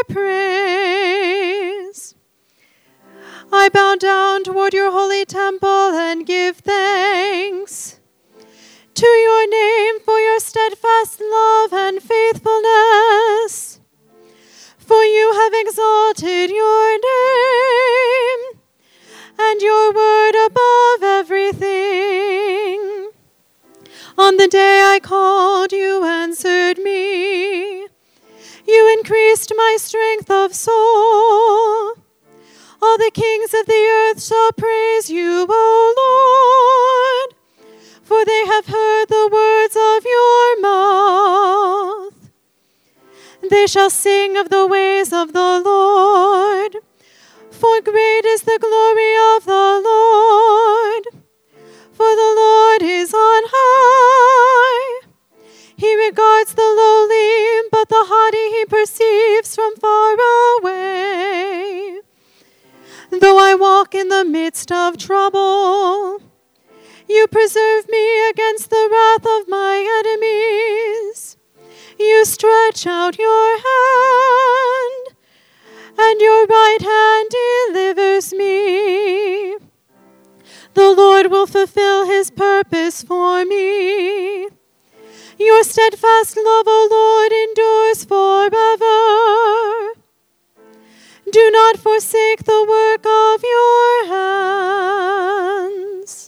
praise. I bow down toward your holy temple and give thanks to your name for your steadfast love and faithfulness. For you have exalted your name and your word above everything. On the day I called, you answered me. You increased my strength of soul. All the kings of the earth shall praise you, O Lord, for they have heard the words of your mouth. They shall sing of the ways of the Lord, for great is the glory of the Lord. For the Lord is on high. He regards the lowly, but the haughty he perceives from far away. Though I walk in the midst of trouble, you preserve me against the wrath of my enemies. You stretch out your hand, and your right hand delivers me. The Lord will fulfill his purpose for me. Your steadfast love, O Lord, endures forever. Do not forsake the work of your hands.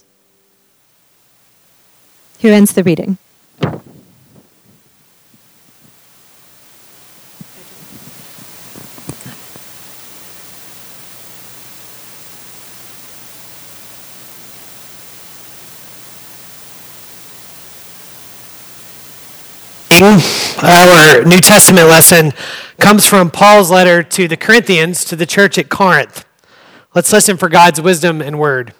Here ends the reading. Our New Testament lesson comes from Paul's letter to the Corinthians, to the church at Corinth. Let's listen for God's wisdom and word.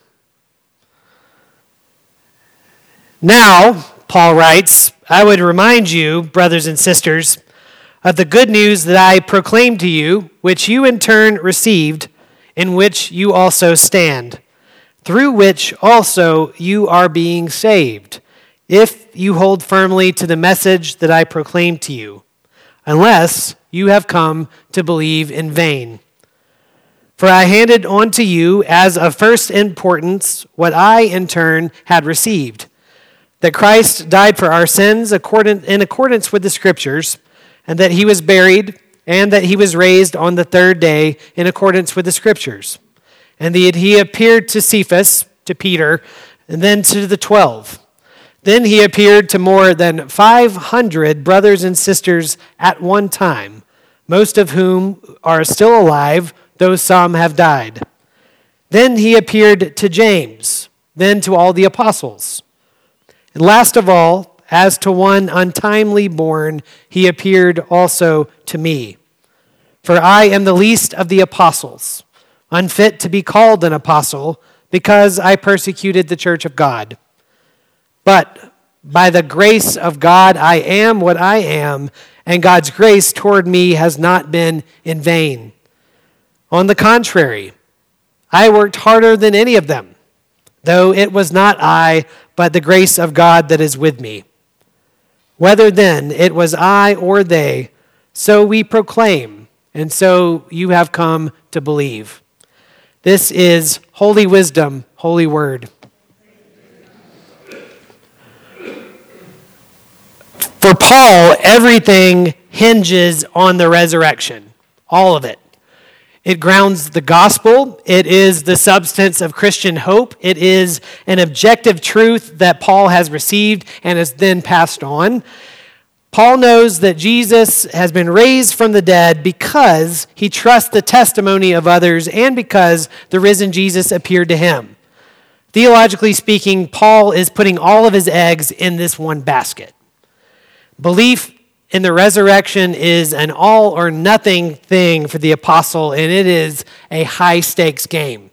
Now, Paul writes, I would remind you, brothers and sisters, of the good news that I proclaimed to you, which you in turn received, in which you also stand, through which also you are being saved, if you hold firmly to the message that I proclaimed to you, unless you have come to believe in vain. For I handed on to you as of first importance what I in turn had received, that Christ died for our sins in accordance with the Scriptures, and that he was buried, and that he was raised on the third day in accordance with the Scriptures, and that he appeared to Cephas, to Peter, and then to the 12. Then he appeared to more than 500 brothers and sisters at one time, most of whom are still alive, though some have died. Then he appeared to James, then to all the apostles. And last of all, as to one untimely born, he appeared also to me. For I am the least of the apostles, unfit to be called an apostle, because I persecuted the church of God. But by the grace of God, I am what I am, and God's grace toward me has not been in vain. On the contrary, I worked harder than any of them, though it was not I, but the grace of God that is with me. Whether then it was I or they, so we proclaim, and so you have come to believe. This is holy wisdom, holy word. For Paul, everything hinges on the resurrection, all of it. It grounds the gospel. It is the substance of Christian hope. It is an objective truth that Paul has received and has then passed on. Paul knows that Jesus has been raised from the dead because he trusts the testimony of others and because the risen Jesus appeared to him. Theologically speaking, Paul is putting all of his eggs in this one basket. Belief in the resurrection is an all or nothing thing for the apostle, and it is a high stakes game.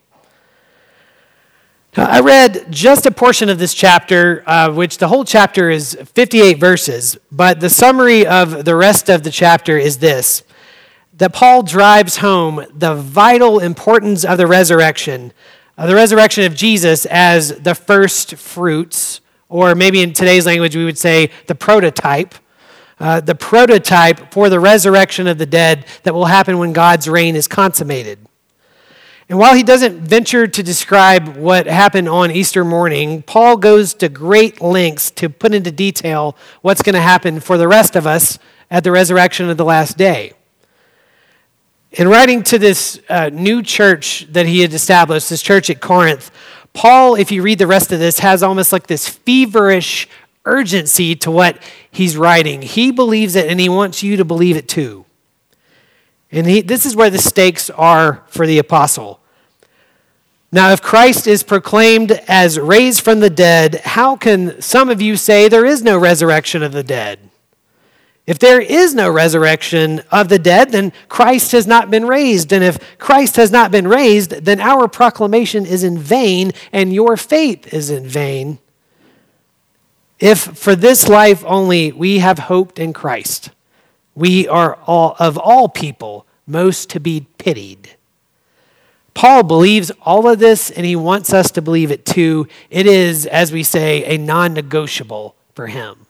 I read just a portion of this chapter, which the whole chapter is 58 verses, but the summary of the rest of the chapter is this, that Paul drives home the vital importance of the resurrection of Jesus as the first fruits, or maybe in today's language we would say the prototype the prototype for the resurrection of the dead that will happen when God's reign is consummated. And while he doesn't venture to describe what happened on Easter morning, Paul goes to great lengths to put into detail what's going to happen for the rest of us at the resurrection of the last day. In writing to this new church that he had established, this church at Corinth, Paul, if you read the rest of this, has almost like this feverish urgency to what he's writing. He believes it, and he wants you to believe it too. And this is where the stakes are for the apostle. Now, if Christ is proclaimed as raised from the dead, how can some of you say there is no resurrection of the dead? If there is no resurrection of the dead, then Christ has not been raised. And if Christ has not been raised, then our proclamation is in vain and your faith is in vain. If for this life only we have hoped in Christ, we are of all people most to be pitied. Paul believes all of this, and he wants us to believe it too. It is, as we say, a non-negotiable for him.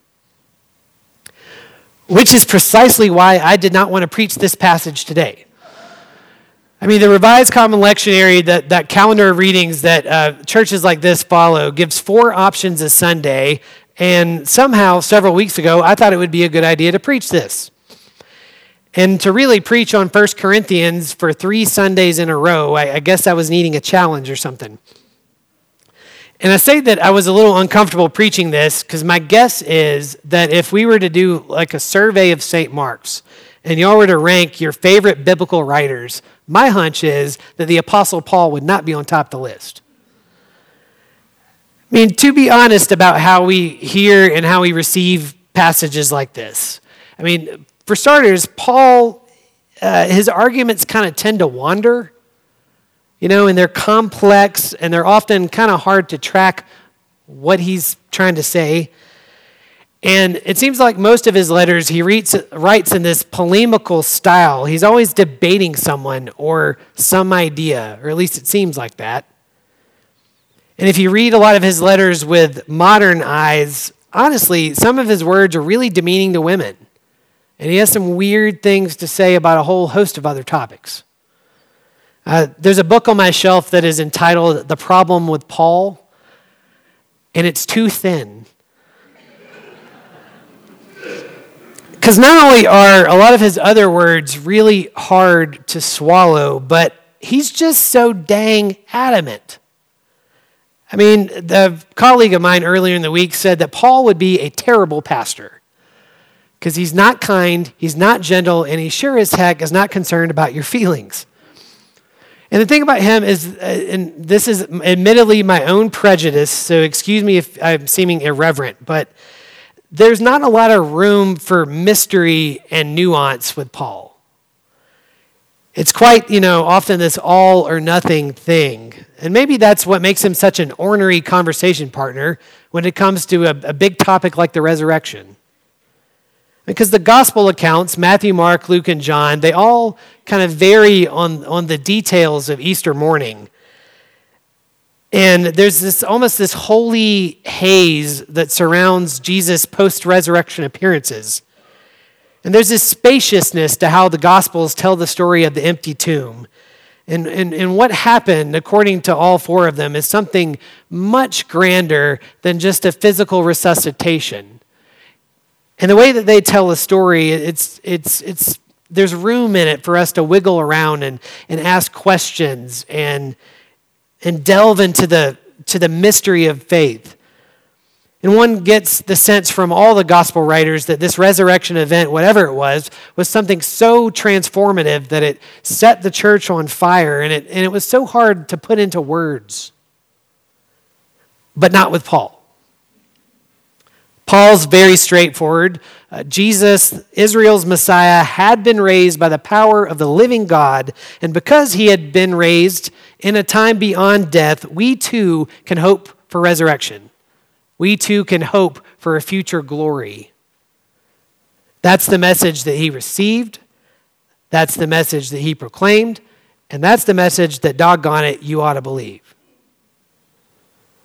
Which is precisely why I did not want to preach this passage today. I mean, the Revised Common Lectionary, that calendar of readings that churches like this follow, gives 4 options a Sunday, and somehow, several weeks ago, I thought it would be a good idea to preach this. And to really preach on 1 Corinthians for 3 Sundays in a row, I guess I was needing a challenge or something. And I say that I was a little uncomfortable preaching this because my guess is that if we were to do like a survey of St. Mark's and y'all were to rank your favorite biblical writers, my hunch is that the Apostle Paul would not be on top of the list. I mean, to be honest about how we hear and how we receive passages like this, I mean, for starters, Paul, his arguments kind of tend to wander, and they're complex and they're often kind of hard to track what he's trying to say. And it seems like most of his letters he writes in this polemical style. He's always debating someone or some idea, or at least it seems like that. And if you read a lot of his letters with modern eyes, honestly, some of his words are really demeaning to women. And he has some weird things to say about a whole host of other topics. There's a book on my shelf that is entitled The Problem with Paul, and it's too thin. Because not only are a lot of his other words really hard to swallow, but he's just so dang adamant. I mean, the colleague of mine earlier in the week said that Paul would be a terrible pastor because he's not kind, he's not gentle, and he sure as heck is not concerned about your feelings. And the thing about him is, and this is admittedly my own prejudice, so excuse me if I'm seeming irreverent, but there's not a lot of room for mystery and nuance with Paul. It's quite, often this all or nothing thing. And maybe that's what makes him such an ornery conversation partner when it comes to a big topic like the resurrection. Because the gospel accounts, Matthew, Mark, Luke, and John, they all kind of vary on the details of Easter morning. And there's almost this holy haze that surrounds Jesus' post-resurrection appearances. And there's this spaciousness to how the Gospels tell the story of the empty tomb. And what happened, according to all 4 of them, is something much grander than just a physical resuscitation. And the way that they tell the story, there's room in it for us to wiggle around and ask questions and delve into the mystery of faith. And one gets the sense from all the gospel writers that this resurrection event, whatever it was something so transformative that it set the church on fire, and it was so hard to put into words. But not with Paul. Paul's very straightforward. Jesus, Israel's Messiah, had been raised by the power of the living God, and because he had been raised in a time beyond death, we too can hope for resurrection. We too can hope for a future glory. That's the message that he received. That's the message that he proclaimed. And that's the message that, doggone it, you ought to believe.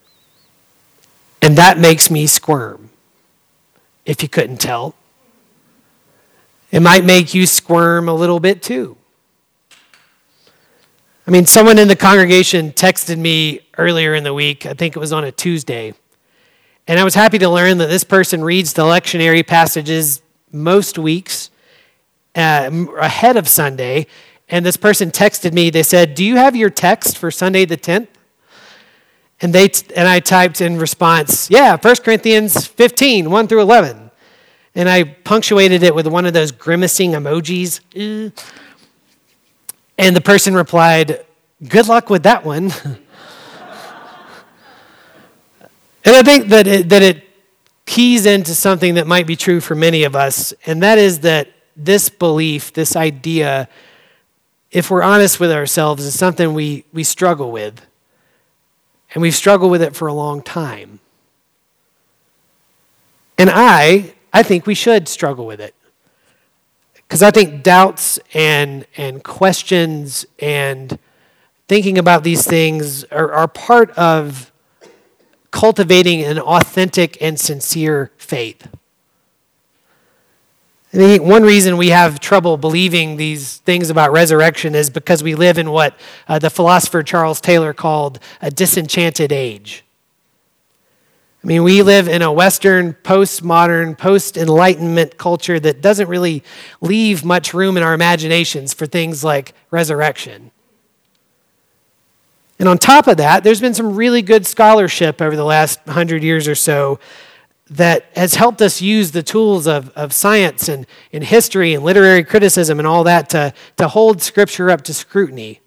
And that makes me squirm, if you couldn't tell. It might make you squirm a little bit too. I mean, someone in the congregation texted me earlier in the week, I think it was on a Tuesday, and I was happy to learn that this person reads the lectionary passages most weeks ahead of Sunday, and this person texted me, they said, "Do you have your text for Sunday the 10th? And I typed in response, "Yeah, 1 Corinthians 15, 1 through 11. And I punctuated it with one of those grimacing emojis. And the person replied, "Good luck with that one." And I think that it keys into something that might be true for many of us, and that is that this belief, this idea, if we're honest with ourselves, is something we struggle with. And we've struggled with it for a long time. And I think we should struggle with it. Because I think doubts and questions and thinking about these things are part of cultivating an authentic and sincere faith. I think one reason we have trouble believing these things about resurrection is because we live in what the philosopher Charles Taylor called a disenchanted age. I mean, we live in a Western, postmodern, post-Enlightenment culture that doesn't really leave much room in our imaginations for things like resurrection. And on top of that, there's been some really good scholarship over the last 100 years or so that has helped us use the tools of science and history and literary criticism and all that to hold Scripture up to scrutiny.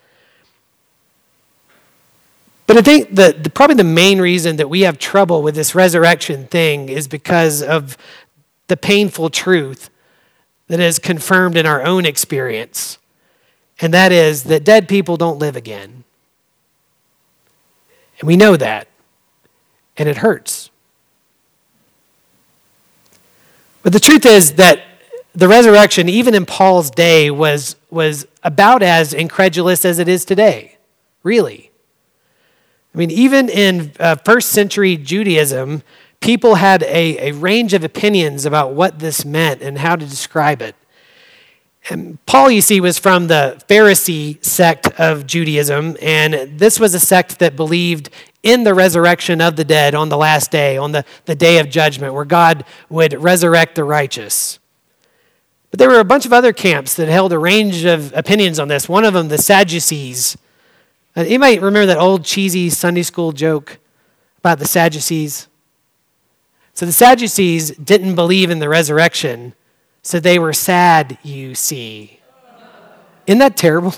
But I think that probably the main reason that we have trouble with this resurrection thing is because of the painful truth that is confirmed in our own experience. And that is that dead people don't live again. And we know that. And it hurts. But the truth is that the resurrection, even in Paul's day, was about as incredulous as it is today. Really. I mean, even in first century Judaism, people had a range of opinions about what this meant and how to describe it. And Paul, you see, was from the Pharisee sect of Judaism, and this was a sect that believed in the resurrection of the dead on the last day, on the day of judgment, where God would resurrect the righteous. But there were a bunch of other camps that held a range of opinions on this. One of them, the Sadducees. You might remember that old cheesy Sunday school joke about the Sadducees. So the Sadducees didn't believe in the resurrection, so they were sad, you see. Isn't that terrible?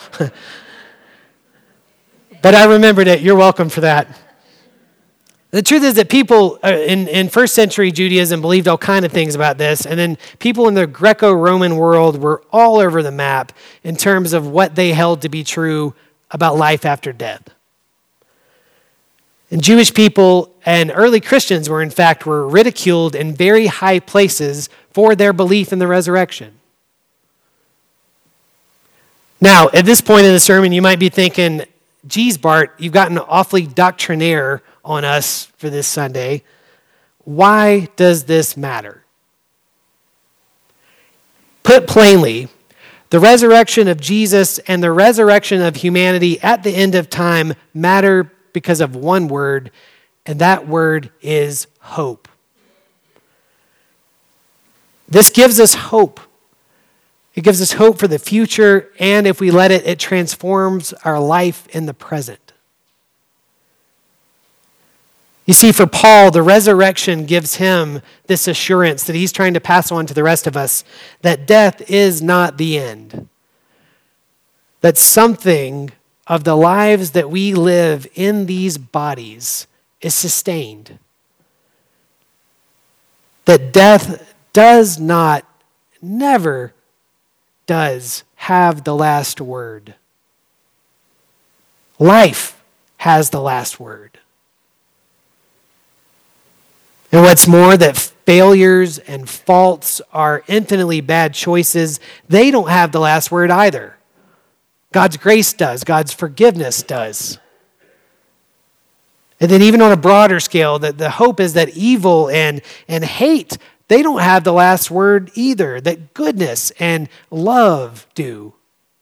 But I remembered it. You're welcome for that. The truth is that people in first century Judaism believed all kinds of things about this, and then people in the Greco-Roman world were all over the map in terms of what they held to be true about life after death. And Jewish people and early Christians were ridiculed in very high places for their belief in the resurrection. Now, at this point in the sermon, you might be thinking, "Geez, Bart, you've gotten awfully doctrinaire on us for this Sunday. Why does this matter?" Put plainly, the resurrection of Jesus and the resurrection of humanity at the end of time matter because of one word, and that word is hope. This gives us hope. It gives us hope for the future, and if we let it, it transforms our life in the present. You see, for Paul, the resurrection gives him this assurance that he's trying to pass on to the rest of us, that death is not the end. That something of the lives that we live in these bodies is sustained. That death does not, never does have the last word. Life has the last word. And what's more, that failures and faults are infinitely bad choices. They don't have the last word either. God's grace does. God's forgiveness does. And then even on a broader scale, that the hope is that evil and hate they don't have the last word either, that goodness and love do.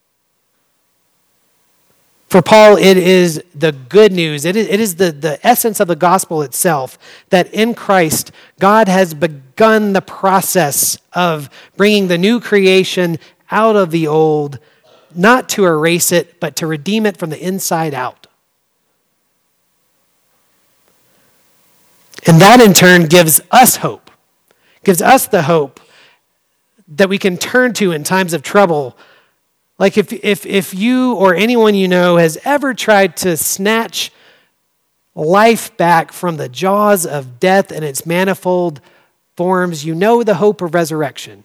For Paul, it is the good news. It is the essence of the gospel itself, that in Christ, God has begun the process of bringing the new creation out of the old, not to erase it, but to redeem it from the inside out. And that in turn gives us hope, gives us the hope that we can turn to in times of trouble. Like if you or anyone you know has ever tried to snatch life back from the jaws of death and its manifold forms, you know the hope of resurrection.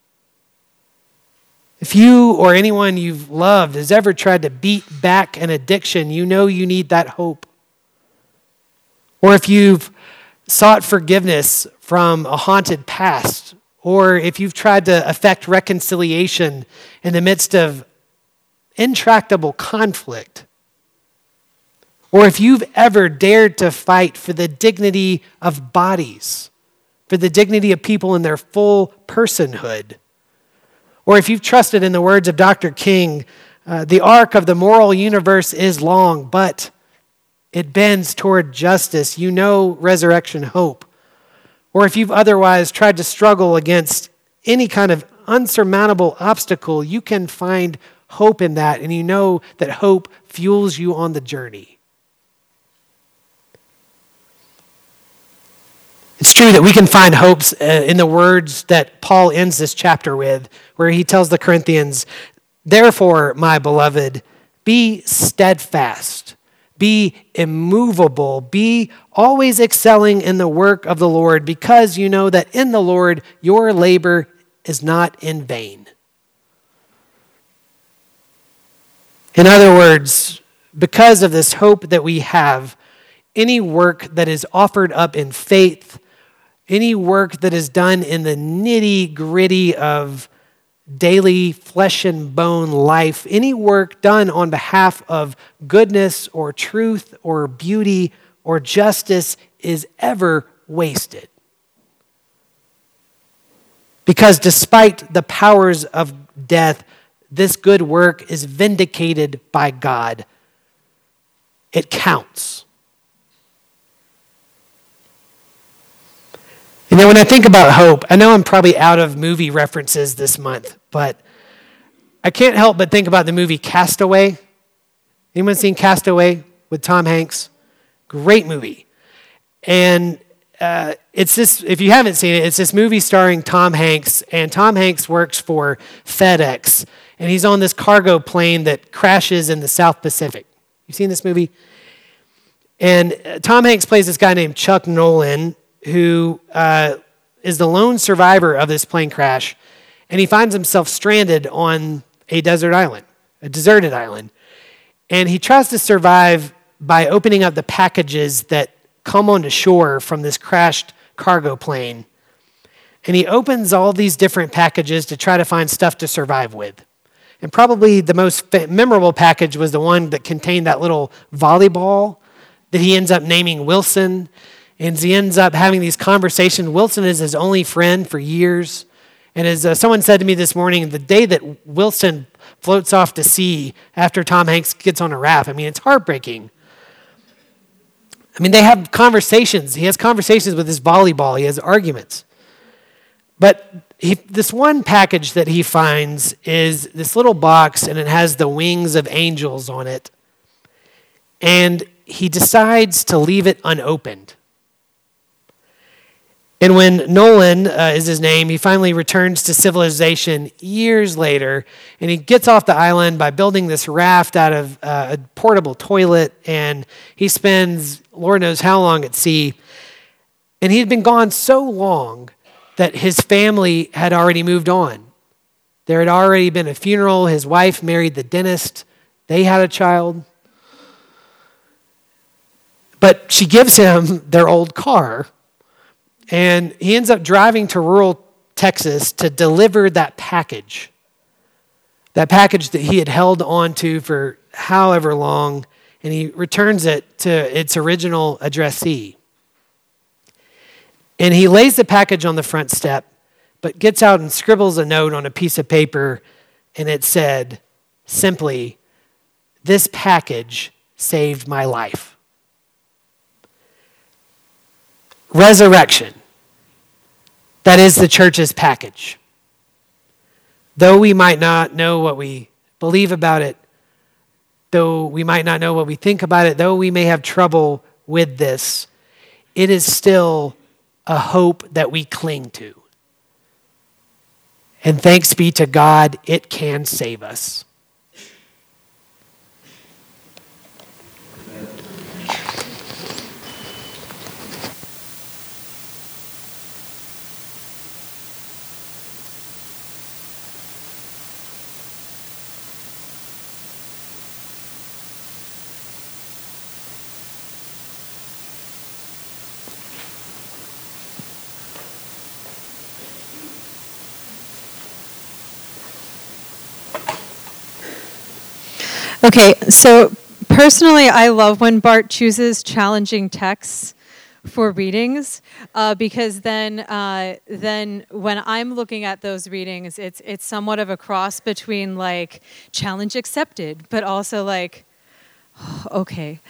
If you or anyone you've loved has ever tried to beat back an addiction, you know you need that hope. Or if you've sought forgiveness from a haunted past, or if you've tried to effect reconciliation in the midst of intractable conflict, or if you've ever dared to fight for the dignity of bodies, for the dignity of people in their full personhood, or if you've trusted in the words of Dr. King, the arc of the moral universe is long, but it bends toward justice, you know resurrection hope. Or if you've otherwise tried to struggle against any kind of unsurmountable obstacle, you can find hope in that, and you know that hope fuels you on the journey. It's true that we can find hopes in the words that Paul ends this chapter with, where he tells the Corinthians, "Therefore, my beloved, be steadfast, be immovable, be always excelling in the work of the Lord, because you know that in the Lord your labor is not in vain." In other words, because of this hope that we have, any work that is offered up in faith, any work that is done in the nitty-gritty of daily flesh and bone life, any work done on behalf of goodness or truth or beauty or justice is ever wasted. Because despite the powers of death, this good work is vindicated by God. It counts. You know, when I think about hope, I know I'm probably out of movie references this month, but I can't help but think about the movie Castaway. Anyone seen Castaway with Tom Hanks? Great movie. And it's this, if you haven't seen it, it's this movie starring Tom Hanks, and Tom Hanks works for FedEx, and he's on this cargo plane that crashes in the South Pacific. You seen this movie? And Tom Hanks plays this guy named Chuck Nolan, who is the lone survivor of this plane crash, and he finds himself stranded on a deserted island. And he tries to survive by opening up the packages that come onto shore from this crashed cargo plane. And he opens all these different packages to try to find stuff to survive with. And probably the most memorable package was the one that contained that little volleyball that he ends up naming Wilson. And he ends up having these conversations. Wilson is his only friend for years. And as someone said to me this morning, the day that Wilson floats off to sea after Tom Hanks gets on a raft, I mean, it's heartbreaking. I mean, they have conversations. He has conversations with his volleyball. He has arguments. But this one package that he finds is this little box, and it has the wings of angels on it. And he decides to leave it unopened. And when Nolan is his name, he finally returns to civilization years later, and he gets off the island by building this raft out of a portable toilet, and he spends Lord knows how long at sea. And he had been gone so long that his family had already moved on. There had already been a funeral. His wife married the dentist. They had a child. But she gives him their old car. And he ends up driving to rural Texas to deliver that package that he had held on to for however long, and he returns it to its original addressee. And he lays the package on the front step, but gets out and scribbles a note on a piece of paper, and it said simply, "This package saved my life." Resurrection. That is the church's package. Though we might not know what we believe about it, though we might not know what we think about it, though we may have trouble with this, it is still a hope that we cling to. And thanks be to God, it can save us. Okay, so personally, I love when Bart chooses challenging texts for readings because then when I'm looking at those readings, it's somewhat of a cross between like challenge accepted, but also like, okay.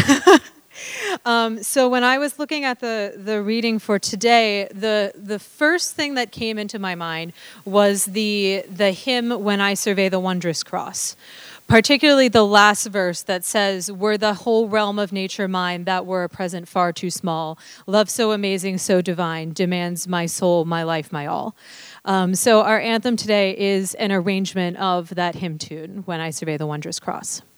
So when I was looking at the reading for today, the first thing that came into my mind was the hymn "When I Survey the Wondrous Cross." Particularly the last verse that says, "Were the whole realm of nature mine, that were a present far too small. Love so amazing, so divine, demands my soul, my life, my all." So our anthem today is an arrangement of that hymn tune, "When I Survey the Wondrous Cross."